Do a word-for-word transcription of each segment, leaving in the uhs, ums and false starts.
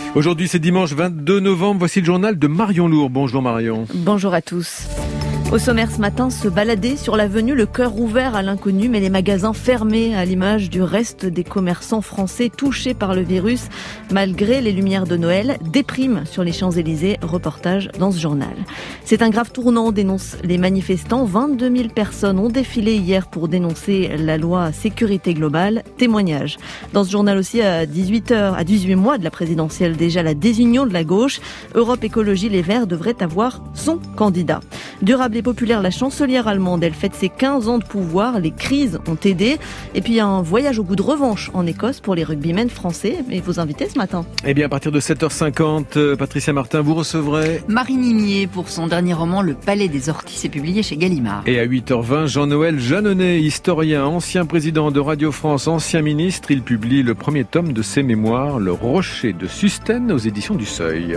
Aujourd'hui, c'est dimanche vingt-deux novembre. Voici le journal de Marion Lourd. Bonjour Marion. Bonjour à tous. Au sommaire ce matin, se balader sur l'avenue, le cœur ouvert à l'inconnu, mais les magasins fermés à l'image du reste des commerçants français touchés par le virus. Malgré les lumières de Noël, déprime sur les Champs-Élysées. Reportage dans ce journal. C'est un grave tournant, dénoncent les manifestants. vingt-deux mille personnes ont défilé hier pour dénoncer la loi sécurité globale. Témoignage. Dans ce journal aussi, à dix-huit heures, à dix-huit mois de la présidentielle, déjà la désunion de la gauche. Europe Écologie Les Verts devrait avoir son candidat. Durable et populaire, la chancelière allemande, elle fête ses quinze ans de pouvoir. Les crises ont aidé. Et puis un voyage au goût de revanche en Écosse pour les rugbymen français. Et vos invités ce matin? Eh bien, à partir de sept heures cinquante, Patricia Martin, vous recevrez Marie Nimier pour son dernier roman Le Palais des Orties, c'est publié chez Gallimard. Et à huit heures vingt, Jean-Noël Jeanneney, historien, ancien président de Radio France, ancien ministre. Il publie le premier tome de ses mémoires, Le Rocher de Sustène, aux éditions du Seuil.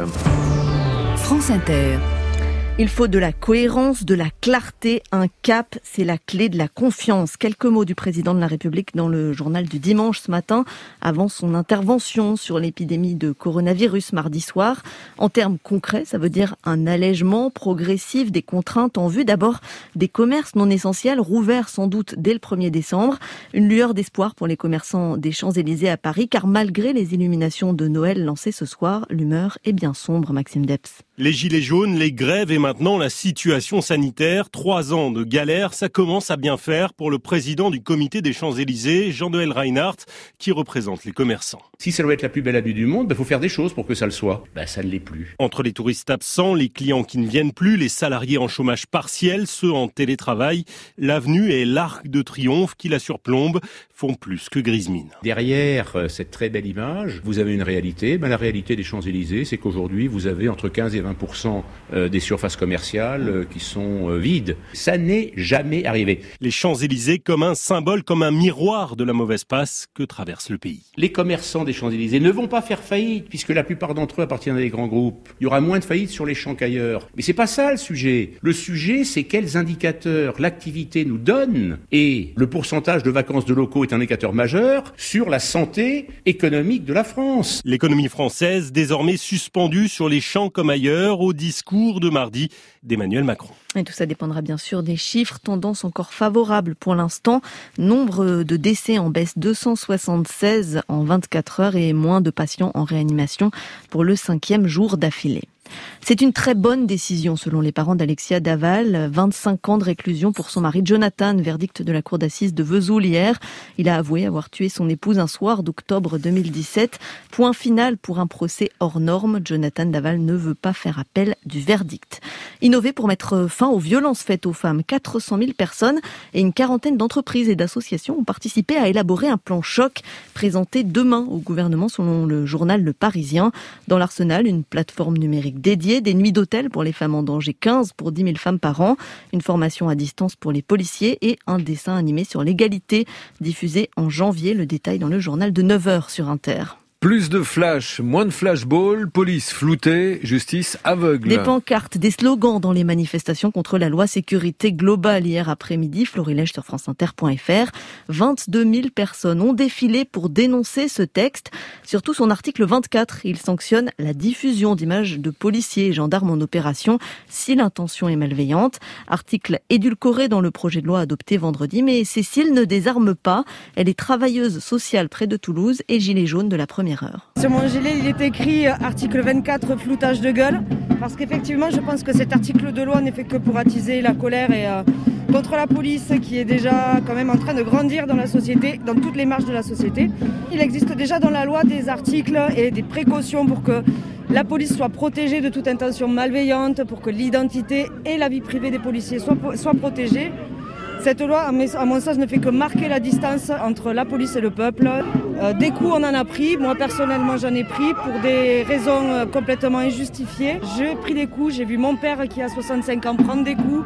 France Inter. Il faut de la cohérence, de la clarté, un cap, c'est la clé de la confiance. Quelques mots du président de la République dans le journal du dimanche ce matin, avant son intervention sur l'épidémie de coronavirus mardi soir. En termes concrets, ça veut dire un allègement progressif des contraintes en vue d'abord des commerces non essentiels, rouverts sans doute dès le premier décembre. Une lueur d'espoir pour les commerçants des Champs-Élysées à Paris, car malgré les illuminations de Noël lancées ce soir, l'humeur est bien sombre, Maxime Depps. Les gilets jaunes, les grèves et maintenant la situation sanitaire. Trois ans de galère, ça commence à bien faire pour le président du comité des Champs-Élysées, Jean-Noël Reinhardt, qui représente les commerçants. Si ça doit être la plus belle avenue du monde, il bah, faut faire des choses pour que ça le soit. Bah, ça ne l'est plus. Entre les touristes absents, les clients qui ne viennent plus, les salariés en chômage partiel, ceux en télétravail, l'avenue et l'Arc de Triomphe qui la surplombe font plus que grise mine. Derrière euh, cette très belle image, vous avez une réalité. Bah, la réalité des Champs-Élysées, c'est qu'aujourd'hui, vous avez entre quinze et vingt pour cent des surfaces commerciales euh, qui sont euh, vides. Ça n'est jamais arrivé. Les Champs-Élysées comme un symbole, comme un miroir de la mauvaise passe que traverse le pays. Les commerçants des Champs-Élysées ne vont pas faire faillite, puisque la plupart d'entre eux appartiennent à des grands groupes. Il y aura moins de faillites sur les champs qu'ailleurs. Mais c'est pas ça le sujet. Le sujet, c'est quels indicateurs l'activité nous donne, et le pourcentage de vacances de locaux est un indicateur majeur sur la santé économique de la France. L'économie française, désormais suspendue sur les champs comme ailleurs, au discours de mardi d'Emmanuel Macron. Et tout ça dépendra bien sûr des chiffres, tendance encore favorable pour l'instant. Nombre de décès en baisse, deux cent soixante-seize en vingt-quatre heures et moins de patients en réanimation pour le cinquième jour d'affilée. C'est une très bonne décision selon les parents d'Alexia Daval. vingt-cinq ans de réclusion pour son mari Jonathan, verdict de la cour d'assises de Vesoul hier. Il a avoué avoir tué son épouse un soir d'octobre deux mille dix-sept. Point final pour un procès hors norme. Jonathan Daval ne veut pas faire appel du verdict. Innover pour mettre fin aux violences faites aux femmes. quatre cent mille personnes et une quarantaine d'entreprises et d'associations ont participé à élaborer un plan choc présenté demain au gouvernement selon le journal Le Parisien. Dans l'arsenal, une plateforme numérique dédiée, des nuits d'hôtel pour les femmes en danger, quinze pour dix mille femmes par an, une formation à distance pour les policiers et un dessin animé sur l'égalité diffusé en janvier. Le détail dans le journal de neuf heures sur Inter. Plus de flash, moins de flashball, police floutée, justice aveugle. Des pancartes, des slogans dans les manifestations contre la loi sécurité globale hier après-midi. Florilège sur franceinter point f r. vingt-deux mille personnes ont défilé pour dénoncer ce texte. Surtout son article vingt-quatre. Il sanctionne la diffusion d'images de policiers et gendarmes en opération si l'intention est malveillante. Article édulcoré dans le projet de loi adopté vendredi. Mais Cécile ne désarme pas. Elle est travailleuse sociale près de Toulouse et gilet jaune de la première heure. Sur mon gilet, il est écrit article vingt-quatre, floutage de gueule, parce qu'effectivement, je pense que cet article de loi n'est fait que pour attiser la colère et euh, contre la police qui est déjà quand même en train de grandir dans la société, dans toutes les marges de la société. Il existe déjà dans la loi des articles et des précautions pour que la police soit protégée de toute intention malveillante, pour que l'identité et la vie privée des policiers soient, soient protégées. Cette loi, à mon sens, ne fait que marquer la distance entre la police et le peuple. Euh, des coups, on en a pris. Moi, personnellement, j'en ai pris pour des raisons complètement injustifiées. J'ai pris des coups. J'ai vu mon père, qui a soixante-cinq ans, prendre des coups.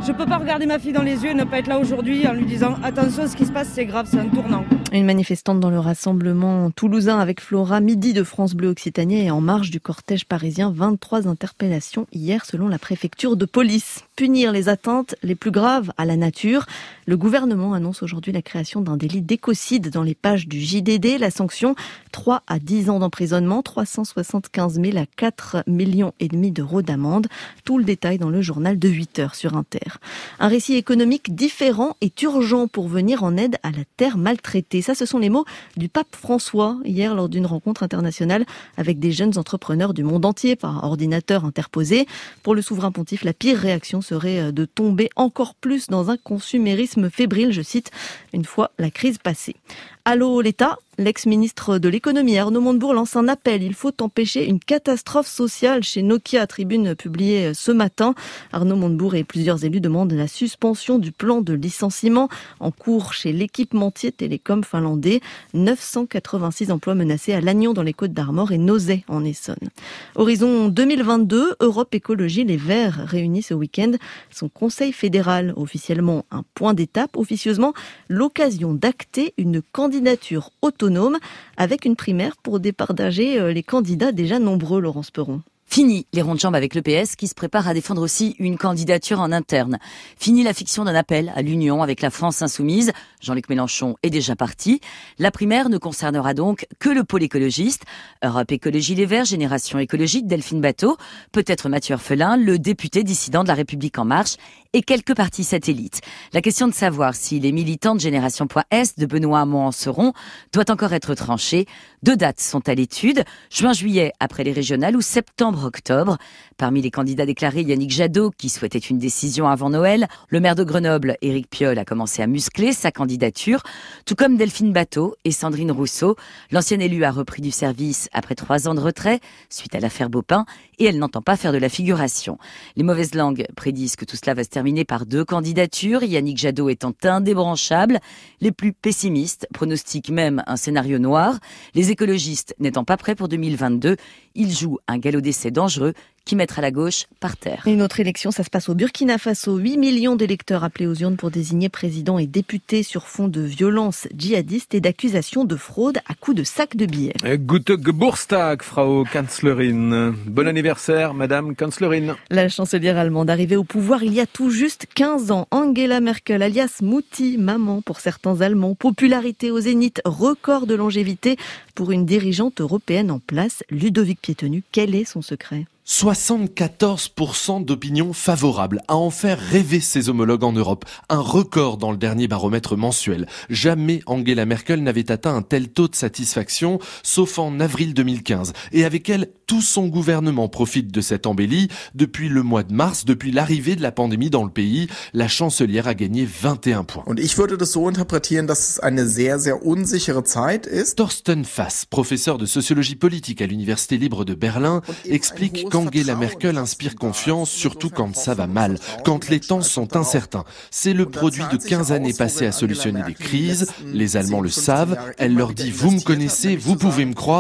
Je peux pas regarder ma fille dans les yeux et ne pas être là aujourd'hui en lui disant attention, ce qui se passe c'est grave, c'est un tournant. Une manifestante dans le rassemblement toulousain avec Flora, midi de France Bleu Occitanie et en marge du cortège parisien, vingt-trois interpellations hier selon la préfecture de police. Punir les atteintes les plus graves à la nature. Le gouvernement annonce aujourd'hui la création d'un délit d'écocide dans les pages du J D D. La sanction, trois à dix ans d'emprisonnement, trois cent soixante-quinze mille à quatre millions et demi d'euros d'amende. Tout le détail dans le journal de huit heures sur Inter. Un récit économique différent est urgent pour venir en aide à la terre maltraitée. Ça, ce sont les mots du pape François hier lors d'une rencontre internationale avec des jeunes entrepreneurs du monde entier par ordinateur interposé. Pour le souverain pontife, la pire réaction serait de tomber encore plus dans un consumérisme fébrile, je cite, une fois la crise passée. Allô l'État, l'ex-ministre de l'économie Arnaud Montebourg lance un appel. Il faut empêcher une catastrophe sociale chez Nokia, tribune publiée ce matin. Arnaud Montebourg et plusieurs élus demandent la suspension du plan de licenciement en cours chez l'équipementier télécom finlandais. neuf cent quatre-vingt-six emplois menacés à Lannion dans les Côtes-d'Armor et Nozay en Essonne. Horizon deux mille vingt-deux, Europe Écologie Les Verts réunit ce week-end son conseil fédéral. Officiellement un point d'étape, officieusement l'occasion d'acter une candidature candidature autonome avec une primaire pour départager les candidats déjà nombreux, Laurence Perron. Fini les ronds de jambes avec l'E P S qui se prépare à défendre aussi une candidature en interne. Fini la fiction d'un appel à l'union avec la France insoumise. Jean-Luc Mélenchon est déjà parti. La primaire ne concernera donc que le pôle écologiste. Europe Écologie Les Verts, Génération Écologique, Delphine Batho, peut-être Mathieu Orphelin, le député dissident de La République En Marche et quelques partis satellites. La question de savoir si les militants de Génération.S de Benoît Hamon en seront doit encore être tranchée. Deux dates sont à l'étude, juin-juillet après les régionales ou septembre-octobre. Parmi les candidats déclarés, Yannick Jadot, qui souhaitait une décision avant Noël. Le maire de Grenoble, Éric Piolle, a commencé à muscler sa candidature, tout comme Delphine Batho et Sandrine Rousseau. L'ancienne élue a repris du service après trois ans de retrait, suite à l'affaire Baupin, et elle n'entend pas faire de la figuration. Les mauvaises langues prédisent que tout cela va se terminer par deux candidatures, Yannick Jadot étant indébranchable. Les plus pessimistes pronostiquent même un scénario noir. Les écologistes n'étant pas prêts pour deux mille vingt-deux, ils jouent un galop d'essai dangereux qui mettra la gauche par terre. Une autre élection, ça se passe au Burkina Faso. huit millions d'électeurs appelés aux urnes pour désigner président et députés sur fond de violences djihadistes et d'accusations de fraude à coups de sacs de billets. Gute Geburtstag, Frau Kanzlerin. Bon anniversaire, Madame Kanzlerin. La chancelière allemande arrivée au pouvoir il y a tout juste quinze ans. Angela Merkel, alias Mouti, maman pour certains Allemands. Popularité au zénith, record de longévité pour une dirigeante européenne en place. Ludovic Piétenu, quel est son secret ? soixante-quatorze pour cent d'opinion favorable, à en faire rêver ses homologues en Europe. Un record dans le dernier baromètre mensuel. Jamais Angela Merkel n'avait atteint un tel taux de satisfaction, sauf en avril deux mille quinze. Et avec elle, tout son gouvernement profite de cette embellie. Depuis le mois de mars, depuis l'arrivée de la pandémie dans le pays, la chancelière a gagné vingt et un points. Und ich würde das so interpretieren, dass es eine sehr, sehr unsichere Zeit ist. Thorsten Fass, professeur de sociologie politique à l'Université libre de Berlin, explique qu'Angela Merkel inspire confiance, surtout quand ça va mal, quand les temps sont incertains. C'est le produit de quinze années passées à solutionner des crises. Les Allemands le savent. Elle leur dit « Vous me connaissez, vous pouvez me croire ».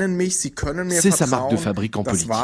C'est sa marque de fabrique en politique.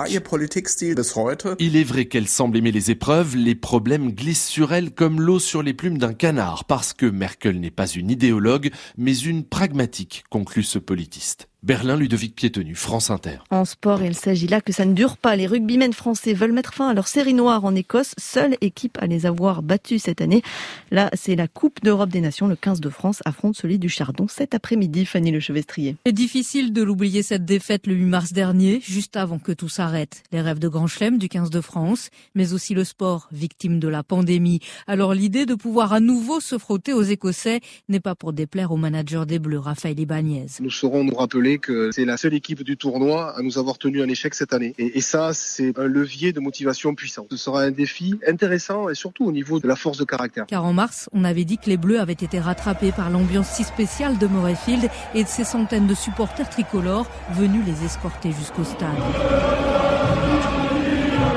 Il est vrai qu'elle semble aimer les épreuves. Les problèmes glissent sur elle comme l'eau sur les plumes d'un canard, parce que Merkel n'est pas une idéologue, mais une pragmatique, conclut ce politiste. Berlin, Ludovic Piétenu, France Inter. En sport, il s'agit là que ça ne dure pas. Les rugbymen français veulent mettre fin à leur série noire en Écosse, seule équipe à les avoir battus cette année. Là, c'est la Coupe d'Europe des Nations. Le quinze de France affronte celui du Chardon cet après-midi. Fanny Lechevestrier. C'est difficile de l'oublier cette défaite le huit mars dernier, juste avant que tout s'arrête. Les rêves de grand chelem du quinze de France, mais aussi le sport, victime de la pandémie. Alors l'idée de pouvoir à nouveau se frotter aux Écossais n'est pas pour déplaire au manager des Bleus, Raphaël Ibanez. Nous saurons nous rappeler que c'est la seule équipe du tournoi à nous avoir tenu un échec cette année. Et, et ça, c'est un levier de motivation puissant. Ce sera un défi intéressant et surtout au niveau de la force de caractère. Car en mars, on avait dit que les Bleus avaient été rattrapés par l'ambiance si spéciale de Murrayfield et de ces centaines de supporters tricolores venus les escorter jusqu'au stade.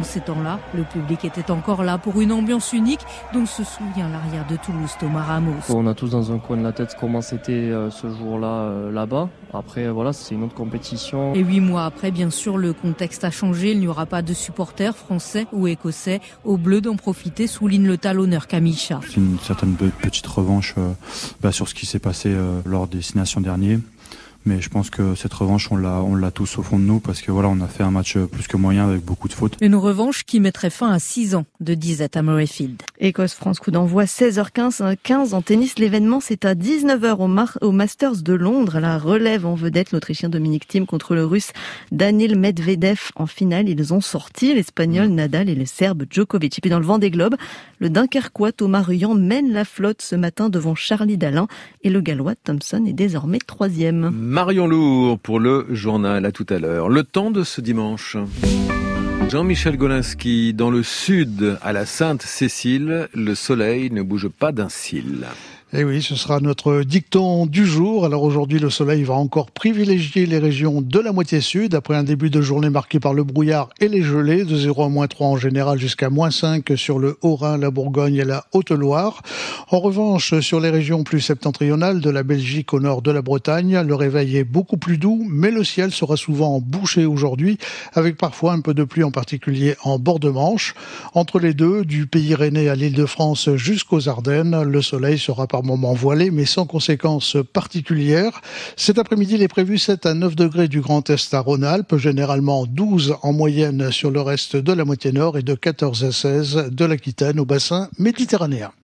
ces temps-là, le public était encore là pour une ambiance unique dont se souvient l'arrière de Toulouse, Thomas Ramos. On a tous dans un coin de la tête comment c'était euh, ce jour-là euh, là-bas. Après, voilà, c'est une autre compétition. Et huit mois après, bien sûr, le contexte a changé. Il n'y aura pas de supporters français ou écossais. Au bleu d'en profiter, souligne le talonneur Camille Chat. C'est une certaine petite revanche euh, bah, sur ce qui s'est passé euh, lors des Six Nations derniers. Mais je pense que cette revanche, on l'a, on l'a tous au fond de nous parce que voilà, on a fait un match plus que moyen avec beaucoup de fautes. Une revanche qui mettrait fin à six ans de disette à Murrayfield. Écosse-France, coup d'envoi seize heures quinze en tennis. L'événement, c'est à dix-neuf heures au, Mar- au Masters de Londres. La relève en vedette l'Autrichien Dominic Thiem contre le Russe Daniil Medvedev. En finale, ils ont sorti l'Espagnol Nadal et le Serbe Djokovic. Et puis dans le Vendée Globe, le Dunkerquois Thomas Ruyant mène la flotte ce matin devant Charlie Dalin et le Gallois Thompson est désormais troisième. Marion Lourd pour le journal, à tout à l'heure. Le temps de ce dimanche. Jean-Michel Golinski, dans le sud, à la Sainte-Cécile, le soleil ne bouge pas d'un cil. Et oui, ce sera notre dicton du jour. Alors aujourd'hui, le soleil va encore privilégier les régions de la moitié sud, après un début de journée marqué par le brouillard et les gelées, de zéro à moins trois en général jusqu'à moins cinq sur le Haut-Rhin, la Bourgogne et la Haute-Loire. En revanche, sur les régions plus septentrionales, de la Belgique au nord de la Bretagne, le réveil est beaucoup plus doux, mais le ciel sera souvent bouché aujourd'hui, avec parfois un peu de pluie, en particulier en bord de Manche. Entre les deux, du Pays Rennais à l'Île-de-France jusqu'aux Ardennes, le soleil sera par moment voilé, mais sans conséquences particulières. Cet après-midi, il est prévu sept à neuf degrés du Grand Est à Rhône-Alpes, généralement douze en moyenne sur le reste de la moitié nord et de quatorze à seize de l'Aquitaine au bassin méditerranéen.